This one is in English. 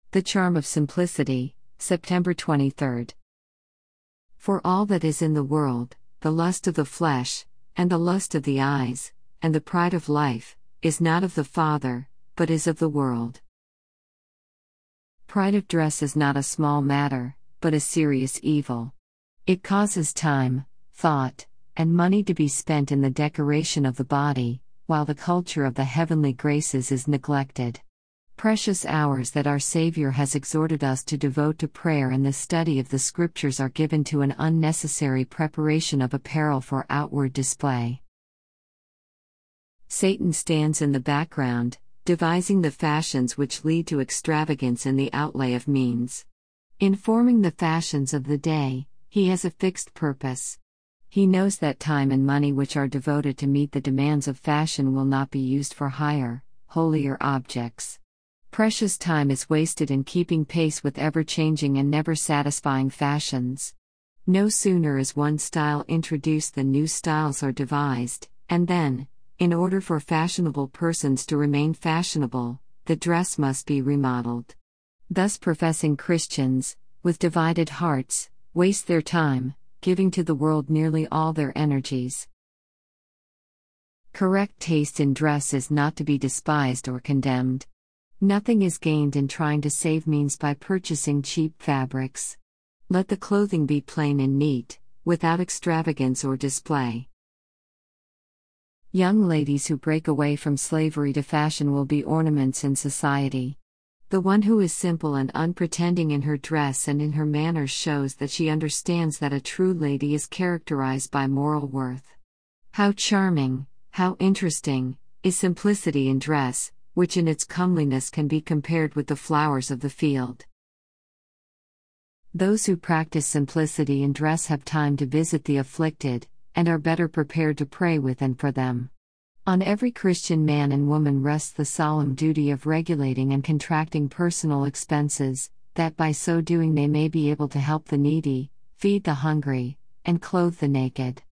The Charm of Simplicity, September 23. For all that is in the world, the lust of the flesh, and the lust of the eyes, and the pride of life, is not of the Father, but is of the world. Pride of dress is not a small matter, but a serious evil. It causes time, thought, and money to be spent in the decoration of the body, while the culture of the heavenly graces is neglected. Precious hours that our Savior has exhorted us to devote to prayer and the study of the Scriptures are given to an unnecessary preparation of apparel for outward display. Satan stands in the background, devising the fashions which lead to extravagance in the outlay of means. In forming the fashions of the day, he has a fixed purpose. He knows that time and money which are devoted to meet the demands of fashion will not be used for higher, holier objects. Precious time is wasted in keeping pace with ever-changing and never-satisfying fashions. No sooner is one style introduced than new styles are devised, and then, in order for fashionable persons to remain fashionable, the dress must be remodeled. Thus professing Christians, with divided hearts, waste their time, giving to the world nearly all their energies. Correct taste in dress is not to be despised or condemned. Nothing is gained in trying to save means by purchasing cheap fabrics. Let the clothing be plain and neat, without extravagance or display. Young ladies who break away from slavery to fashion will be ornaments in society. The one who is simple and unpretending in her dress and in her manners shows that she understands that a true lady is characterized by moral worth. How charming, how interesting, is simplicity in dress, which in its comeliness can be compared with the flowers of the field. Those who practice simplicity in dress have time to visit the afflicted, and are better prepared to pray with and for them. On every Christian man and woman rests the solemn duty of regulating and contracting personal expenses, that by so doing they may be able to help the needy, feed the hungry, and clothe the naked.